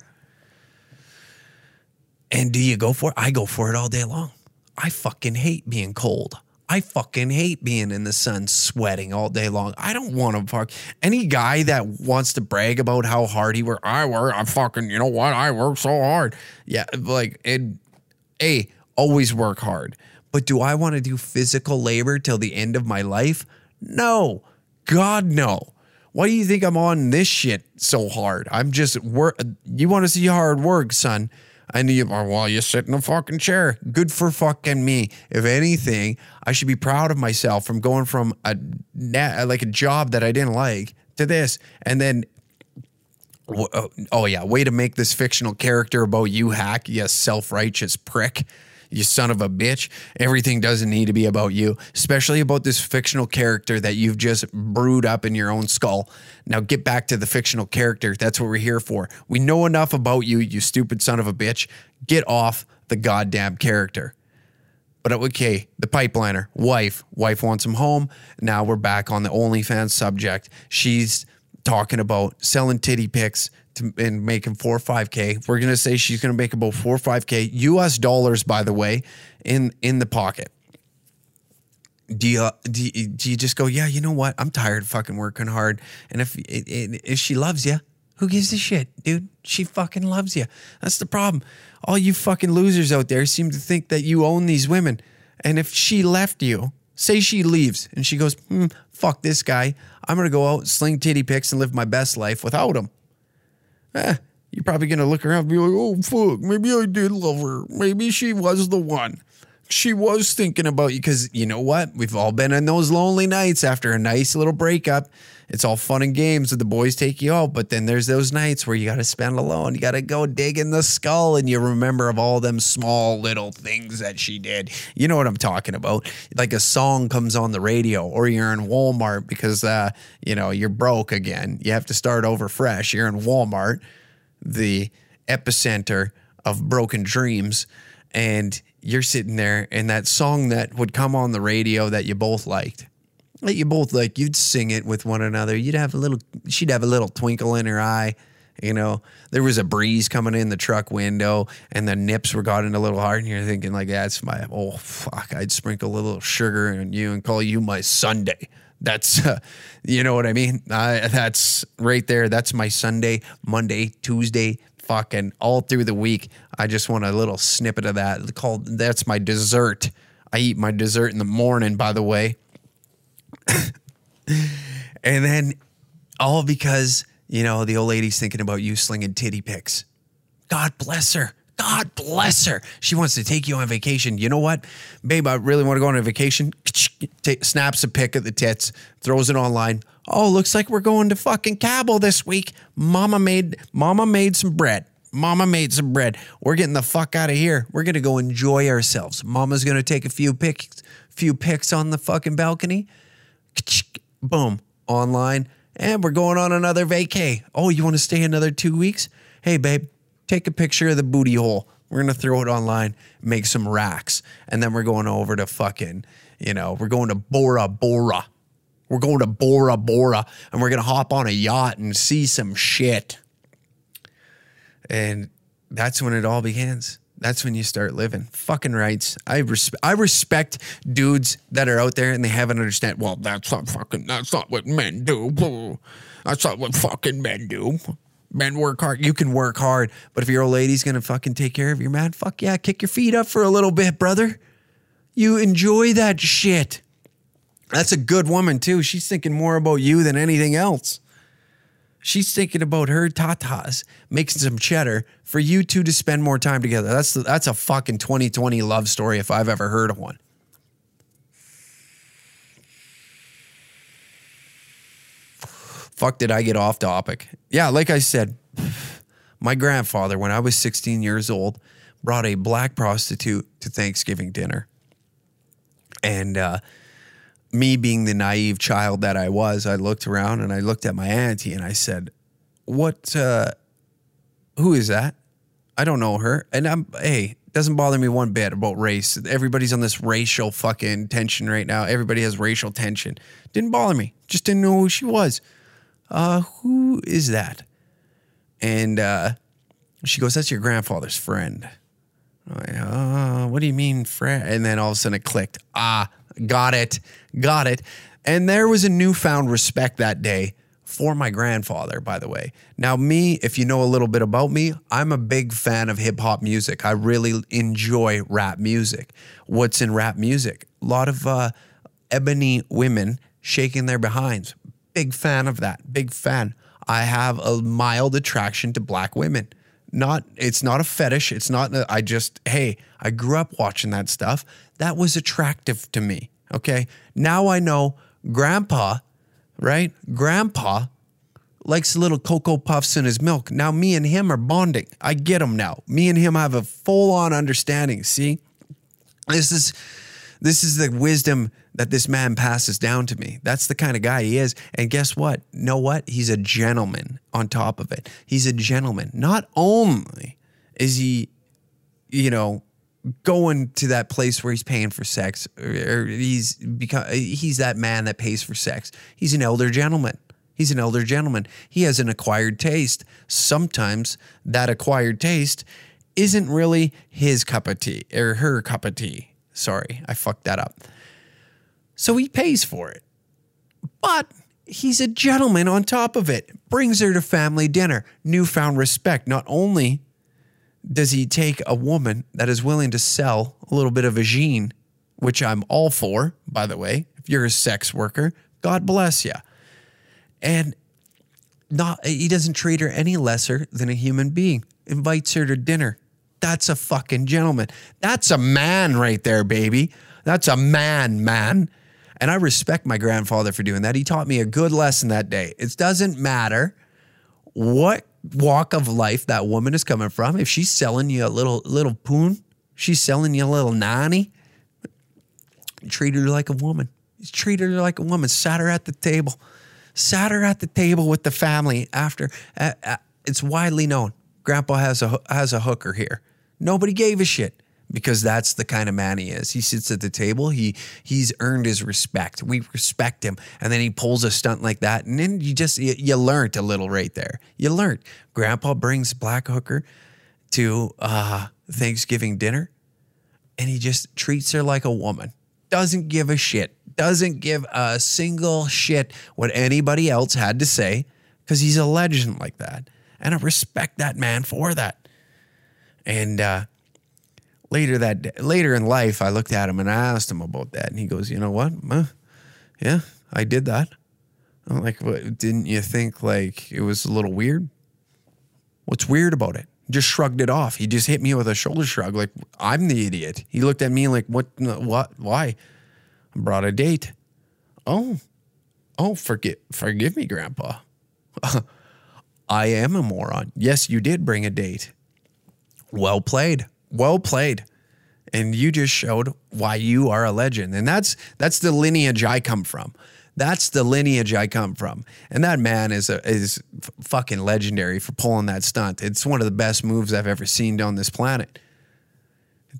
And do you go for it? I go for it all day long. I fucking hate being cold. I fucking hate being in the sun sweating all day long. I don't want to fuck any guy that wants to brag about how hard he works. I work, I fucking, you know what? I work so hard. Yeah, like it, A, always work hard. But do I want to do physical labor till the end of my life? No. God, no. Why do you think I'm on this shit so hard? I'm just work. You want to see hard work, son? I need, well, you sit in a fucking chair. Good for fucking me. If anything, I should be proud of myself from going from a like a job that I didn't like to this. And then, oh yeah, way to make this fictional character about you, hack, you self-righteous prick. You son of a bitch. Everything doesn't need to be about you, especially about this fictional character that you've just brewed up in your own skull. Now get back to the fictional character. That's what we're here for. We know enough about you, you stupid son of a bitch. Get off the goddamn character. But okay, the pipeliner, wife. Wife wants him home. Now we're back on the OnlyFans subject. She's talking about selling titty pics to, and making four or five K. We're going to say she's going to make about four or five K U S dollars, by the way, in, in the pocket. Do you, do you, do you just go, yeah, you know what? I'm tired of fucking working hard. And if, if she loves you, who gives a shit, dude? She fucking loves you. That's the problem. All you fucking losers out there seem to think that you own these women. And if she left you, say she leaves and she goes, hmm, fuck this guy. I'm going to go out, sling titty pics and live my best life without him. Eh, you're probably going to look around and be like, oh, fuck, maybe I did love her. Maybe she was the one. She was thinking about you because you know what? We've all been in those lonely nights after a nice little breakup. It's all fun and games that the boys take you out. But then there's those nights where you got to spend alone. You got to go dig in the skull and you remember of all them small little things that she did. You know what I'm talking about? Like a song comes on the radio or you're in Walmart because, uh, you know, you're broke again. You have to start over fresh. You're in Walmart, the epicenter of broken dreams. And you're sitting there and that song that would come on the radio that you both liked. That you both like, you'd sing it with one another. You'd have a little, she'd have a little twinkle in her eye. You know, there was a breeze coming in the truck window and the nips were gotten a little hard and you're thinking like, that's my, oh fuck, I'd sprinkle a little sugar on you and call you my Sunday. That's, uh, you know what I mean? Uh, that's right there. That's my Sunday, Monday, Tuesday, fucking all through the week. I just want a little snippet of that. Called, that's my dessert. I eat my dessert in the morning, by the way. And then all because, you know, the old lady's thinking about you slinging titty pics. God bless her. God bless her. She wants to take you on vacation. You know what? Babe, I really want to go on a vacation. Take, snaps a pic of the tits, throws it online. Oh, looks like we're going to fucking Cabo this week. Mama made, mama made some bread. Mama made some bread. We're getting the fuck out of here. We're going to go enjoy ourselves. Mama's going to take a few pics, few pics on the fucking balcony. Boom, online, and we're going on another vacay. Oh, you want to stay another two weeks? Hey, babe, take a picture of the booty hole. We're going to throw it online, make some racks. And then we're going over to fucking, you know, we're going to Bora Bora. We're going to Bora Bora. And we're going to hop on a yacht and see some shit. And that's when it all begins. That's when you start living. Fucking rights. I, res- I respect dudes that are out there and they haven't understand. Well, that's not fucking, that's not what men do. That's not what fucking men do. Men work hard. You can work hard, but if your old lady's going to fucking take care of your man, fuck yeah, kick your feet up for a little bit, brother. You enjoy that shit. That's a good woman, too. She's thinking more about you than anything else. She's thinking about her tatas, making some cheddar for you two to spend more time together. That's that's a fucking twenty twenty love story if I've ever heard of one. Fuck, did I get off topic? Yeah, like I said, my grandfather, when I was sixteen years old, brought a black prostitute to Thanksgiving dinner. And uh, me being the naive child that I was, I looked around and I looked at my auntie and I said, what, uh, who is that? I don't know her. And I'm, hey, it doesn't bother me one bit about race. Everybody's on this racial fucking tension right now. Everybody has racial tension. Didn't bother me. Just didn't know who she was. Uh, who is that? And uh, she goes, that's your grandfather's friend. I'm like, oh, what do you mean, friend? And then all of a sudden it clicked. Ah, got it. Got it. And there was a newfound respect that day for my grandfather, by the way. Now, me, if you know a little bit about me, I'm a big fan of hip hop music. I really enjoy rap music. What's in rap music? A lot of uh, ebony women shaking their behinds. Big fan of that. Big fan. I have a mild attraction to black women. Not, it's not a fetish. It's not, I just, hey, I grew up watching that stuff. That was attractive to me. Okay. Now I know grandpa, right? Grandpa likes little Cocoa Puffs in his milk. Now me and him are bonding. I get him now. Me and him have a full on understanding. See, this is, this is the wisdom that this man passes down to me. That's the kind of guy he is. And guess what? Know what? He's a gentleman on top of it. He's a gentleman. Not only is he, you know, going to that place where he's paying for sex, or he's become, he's that man that pays for sex. He's an elder gentleman. He's an elder gentleman. He has an acquired taste. Sometimes that acquired taste isn't really his cup of tea or her cup of tea. Sorry, I fucked that up. So he pays for it. But he's a gentleman on top of it. Brings her to family dinner. Newfound respect. Not only does he take a woman that is willing to sell a little bit of a gene, which I'm all for, by the way. If you're a sex worker, God bless you. And not he doesn't treat her any lesser than a human being. Invites her to dinner. That's a fucking gentleman. That's a man right there, baby. That's a man, man. And I respect my grandfather for doing that. He taught me a good lesson that day. It doesn't matter what walk of life that woman is coming from. If she's selling you a little little poon, she's selling you a little nanny, treat her like a woman. Treat her like a woman. Sat her at the table. Sat her at the table with the family after. Uh, uh, it's widely known. Grandpa has a has a hooker here. Nobody gave a shit. Because that's the kind of man he is. He sits at the table. He he's earned his respect. We respect him. And then he pulls a stunt like that. And then you just, you, you learned a little right there. You learned. Grandpa brings black hooker to uh, Thanksgiving dinner. And he just treats her like a woman. Doesn't give a shit. Doesn't give a single shit what anybody else had to say. Because he's a legend like that. And I respect that man for that. And, uh, Later that day, later in life, I looked at him and I asked him about that, and he goes, "You know what? Uh, yeah, I did that." I'm like, "What? Didn't you think like it was a little weird? What's weird about it?" Just shrugged it off. He just hit me with a shoulder shrug, like I'm the idiot. He looked at me like, "What? What? Why?" I brought a date. Oh, oh, forgive, forgive me, Grandpa. I am a moron. Yes, you did bring a date. Well played. Well played. And you just showed why you are a legend. And that's that's the lineage I come from. That's the lineage I come from. And that man is a, is f- fucking legendary for pulling that stunt. It's one of the best moves I've ever seen on this planet.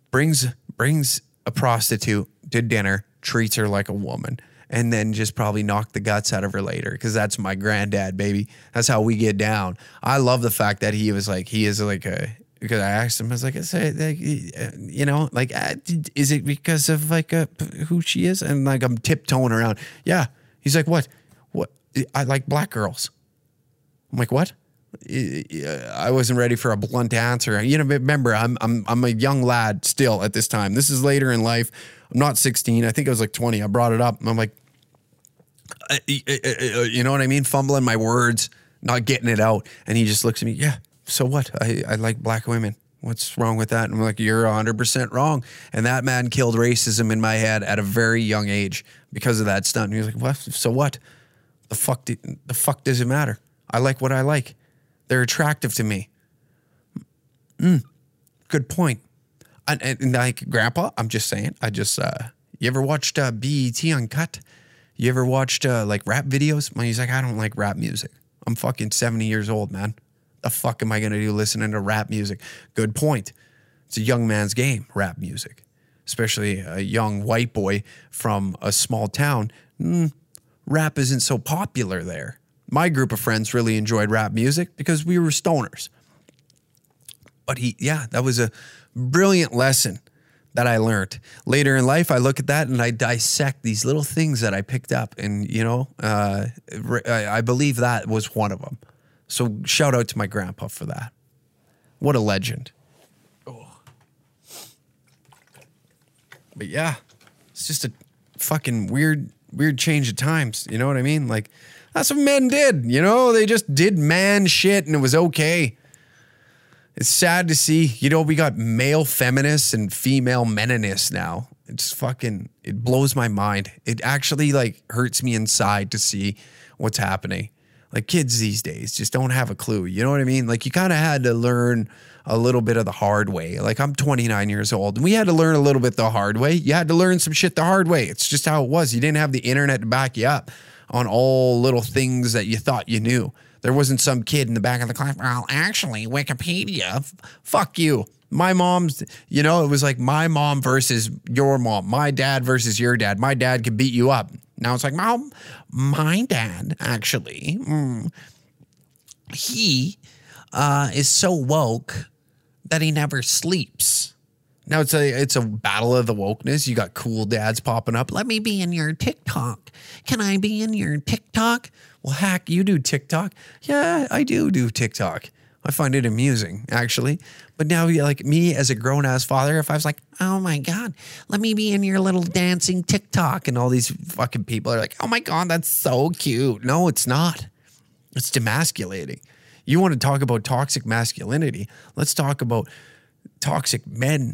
brings brings a prostitute to dinner, treats her like a woman, and then just probably knock the guts out of her later, because that's my granddad, baby. That's how we get down. I love the fact that he was like, he is like a, because I asked him, I was like, I say, like, you know, like, uh, is it because of like uh, who she is? And like, I'm tiptoeing around. Yeah. He's like, what? What? I like black girls. I'm like, what? I wasn't ready for a blunt answer. You know, remember, I'm I'm I'm a young lad still at this time. This is later in life. I'm not sixteen. I think I was like twenty. I brought it up. And I'm like, uh, you know what I mean? Fumbling my words, not getting it out. And he just looks at me. Yeah. So what? I, I like black women. What's wrong with that? And I'm like, you're one hundred percent wrong. And that man killed racism in my head at a very young age because of that stunt. And he was like, what? So what? The fuck? Do, the fuck does it matter? I like what I like. They're attractive to me. Mm, good point. And, and, and like, Grandpa, I'm just saying, I just, uh, you ever watched uh, B E T Uncut? You ever watched uh, like rap videos? Man, he's like, I don't like rap music. I'm fucking seventy years old, man. The fuck am I going to do listening to rap music? Good point. It's a young man's game, rap music. Especially a young white boy from a small town. Mm, rap isn't so popular there. My group of friends really enjoyed rap music because we were stoners. But he, yeah, that was a brilliant lesson that I learned. Later in life, I look at that and I dissect these little things that I picked up. And, you know, uh, I believe that was one of them. So shout out to my grandpa for that. What a legend. Oh. But yeah, it's just a fucking weird, weird change of times. You know what I mean? Like, that's what men did, you know? They just did man shit and it was okay. It's sad to see, you know, we got male feminists and female meninists now. It's fucking, it blows my mind. It actually like hurts me inside to see what's happening. Like, kids these days just don't have a clue. You know what I mean? Like, you kind of had to learn a little bit of the hard way. Like, I'm twenty-nine years old and we had to learn a little bit the hard way. You had to learn some shit the hard way. It's just how it was. You didn't have the internet to back you up on all little things that you thought you knew. There wasn't some kid in the back of the class, well, actually, Wikipedia, f- fuck you. My mom's, you know, it was like my mom versus your mom, my dad versus your dad. My dad could beat you up. Now it's like, Mom, my dad, actually, mm, he uh, is so woke that he never sleeps. Now it's a it's a battle of the wokeness. You got cool dads popping up. Let me be in your TikTok. Can I be in your TikTok? Well, heck, you do TikTok. Yeah, I do do TikTok. I find it amusing, actually. But now, like me as a grown-ass father, if I was like, oh my God, let me be in your little dancing TikTok. And all these fucking people are like, oh my God, that's so cute. No, it's not. It's demasculating. You want to talk about toxic masculinity? Let's talk about toxic men.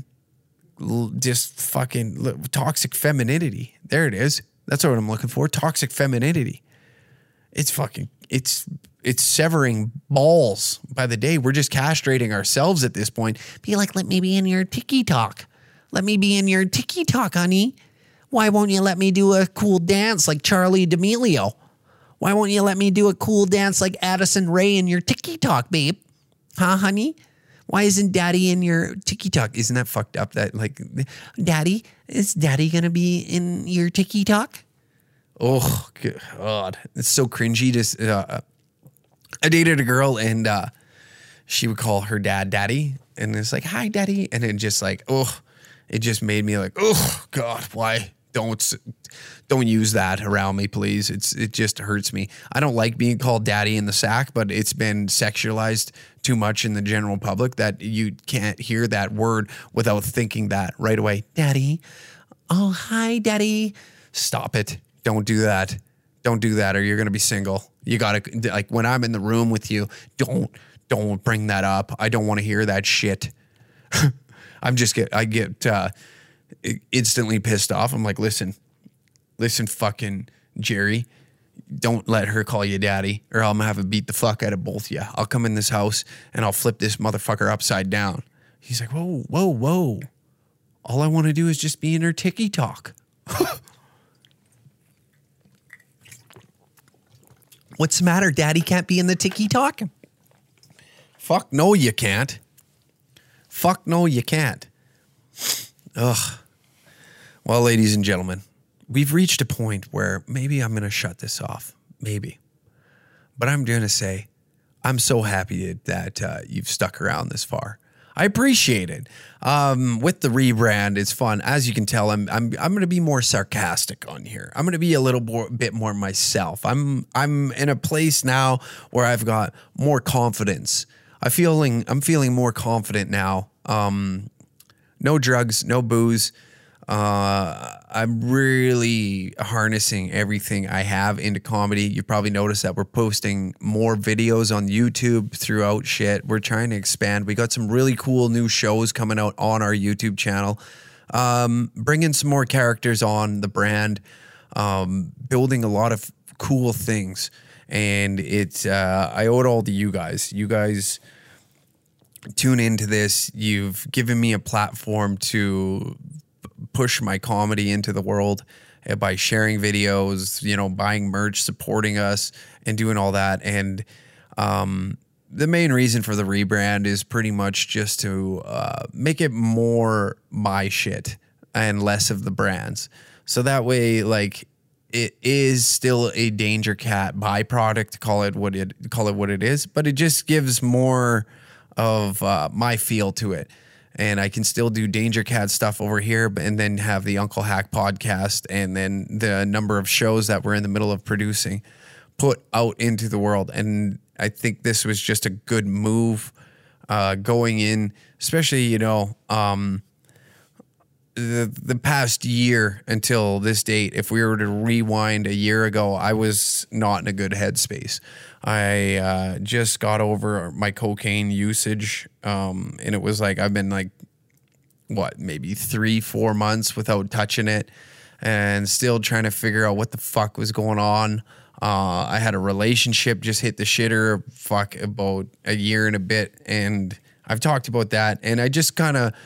Just fucking toxic femininity. There it is. That's what I'm looking for. Toxic femininity. It's fucking, it's, it's severing balls by the day. We're just castrating ourselves at this point. Be like, let me be in your TikTok. Let me be in your TikTok, honey. Why won't you let me do a cool dance like Charlie D'Amelio? Why won't you let me do a cool dance like Addison Rae in your TikTok, babe? Huh, honey? Why isn't daddy in your TikTok? Isn't that fucked up? That like, daddy, is daddy going to be in your TikTok? Oh, God. It's so cringy. To, uh, I dated a girl and uh, she would call her dad daddy. And it's like, hi, daddy. And it just like, oh, it just made me like, oh, God, why? Don't don't use that around me, please. It's it just hurts me. I don't like being called daddy in the sack, but it's been sexualized too much in the general public that you can't hear that word without thinking that right away. Daddy. Oh, hi, daddy. Stop it. Don't do that. Don't do that or you're going to be single. You got to, like, when I'm in the room with you, don't, don't bring that up. I don't want to hear that shit. I'm just get, I get, uh, instantly pissed off. I'm like, listen, listen, fucking Jerry, don't let her call you daddy or I'm gonna have to beat the fuck out of both of you. I'll come in this house and I'll flip this motherfucker upside down. He's like, whoa, whoa, whoa. All I want to do is just be in her TikTok. What's the matter? Daddy can't be in the TikTok? Fuck no, you can't. Fuck no, you can't. Ugh. Well, ladies and gentlemen, we've reached a point where maybe I'm going to shut this off. Maybe. But I'm going to say, I'm so happy that uh, you've stuck around this far. I appreciate it. Um, with the rebrand, it's fun. As you can tell, I'm I'm I'm going to be more sarcastic on here. I'm going to be a little more, bit more myself. I'm I'm in a place now where I've got more confidence. I feeling I'm feeling more confident now. Um, no drugs, no booze. Uh, I'm really harnessing everything I have into comedy. You probably noticed that we're posting more videos on YouTube throughout shit. We're trying to expand. We got some really cool new shows coming out on our YouTube channel. Um, bringing some more characters on the brand, um, building a lot of cool things. And it's, uh, I owe it all to you guys. You guys tune into this. You've given me a platform to push my comedy into the world by sharing videos, you know, buying merch, supporting us, and doing all that. And um, the main reason for the rebrand is pretty much just to uh, make it more my shit and less of the brands. So that way, like, it is still a Danger Cat byproduct, call it what it call it what it is, but it just gives more of uh, my feel to it. And I can still do Danger Cat stuff over here, and then have the Uncle Hack podcast, and then the number of shows that we're in the middle of producing put out into the world. And I think this was just a good move uh, going in, especially, you know, um, the the past year until this date. If we were to rewind a year ago, I was not in a good headspace. I uh, just got over my cocaine usage, um, and it was like I've been like, what, maybe three, four months without touching it, and still trying to figure out what the fuck was going on. Uh, I had a relationship just hit the shitter, fuck, about a year and a bit, and I've talked about that, and I just kind of,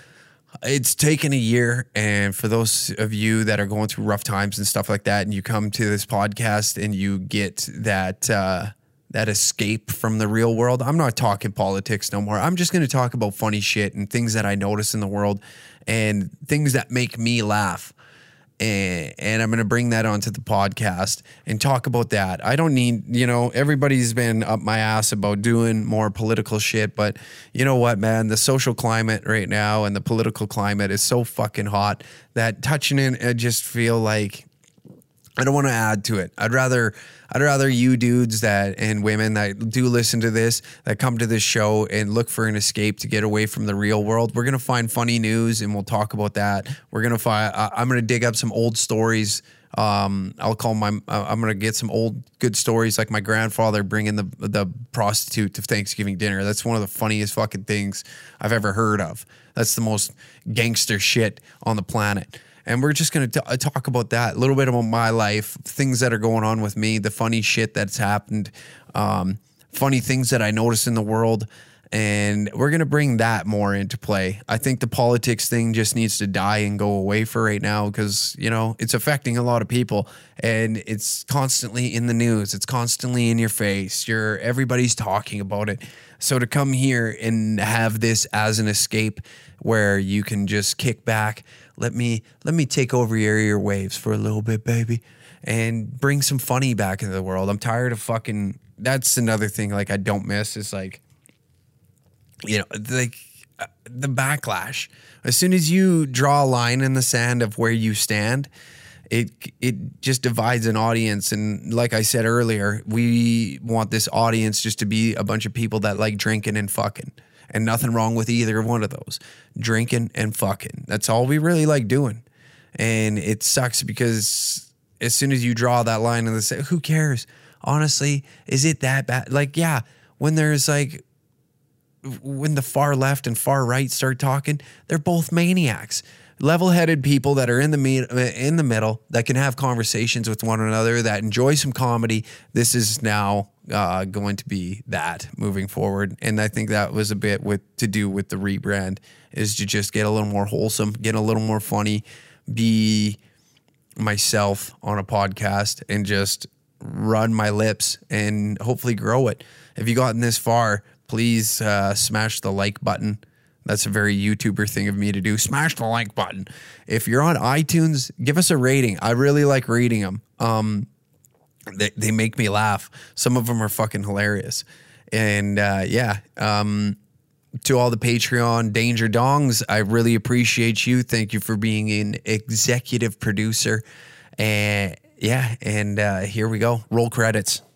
it's taken a year. And for those of you that are going through rough times and stuff like that, and you come to this podcast and you get that, uh, that escape from the real world. I'm not talking politics no more. I'm just going to talk about funny shit and things that I notice in the world and things that make me laugh. And, and I'm going to bring that onto the podcast and talk about that. I don't need, you know, everybody's been up my ass about doing more political shit, but you know what, man, the social climate right now and the political climate is so fucking hot that touching it, I just feel like I don't want to add to it. I'd rather, I'd rather you dudes that and women that do listen to this, that come to this show and look for an escape to get away from the real world. We're going to find funny news and we'll talk about that. We're going to find, uh, I'm going to dig up some old stories. Um, I'll call my, uh, I'm going to get some old good stories, like my grandfather bringing the, the prostitute to Thanksgiving dinner. That's one of the funniest fucking things I've ever heard of. That's the most gangster shit on the planet. And we're just going to talk about that, a little bit about my life, things that are going on with me, the funny shit that's happened, um, funny things that I notice in the world. And we're going to bring that more into play. I think the politics thing just needs to die and go away for right now because, you know, it's affecting a lot of people and it's constantly in the news. It's constantly in your face. You're everybody's talking about it. So to come here and have this as an escape where you can just kick back, let me let me take over your airwaves for a little bit, baby, and bring some funny back into the world. I'm tired of fucking, that's another thing like I don't miss is like, you know, like uh, the backlash. As soon as you draw a line in the sand of where you stand, it it just divides an audience. And like I said earlier, we want this audience just to be a bunch of people that like drinking and fucking. And nothing wrong with either one of those. Drinking and fucking. That's all we really like doing. And it sucks because as soon as you draw that line in the sand, who cares? Honestly, is it that bad? Like, yeah, when there's like, when the far left and far right start talking, they're both maniacs. Level-headed people that are in the me- in the middle that can have conversations with one another, that enjoy some comedy. This is now uh, going to be that moving forward, and I think that was a bit with to do with the rebrand is to just get a little more wholesome, get a little more funny, be myself on a podcast, and just run my lips and hopefully grow it. If you've gotten this far, please uh, smash the like button. That's a very YouTuber thing of me to do. Smash the like button. If you're on iTunes, give us a rating. I really like reading them. Um, they, they make me laugh. Some of them are fucking hilarious. And uh, yeah, um, to all the Patreon Danger Dongs, I really appreciate you. Thank you for being an executive producer. And yeah, and uh, here we go. Roll credits.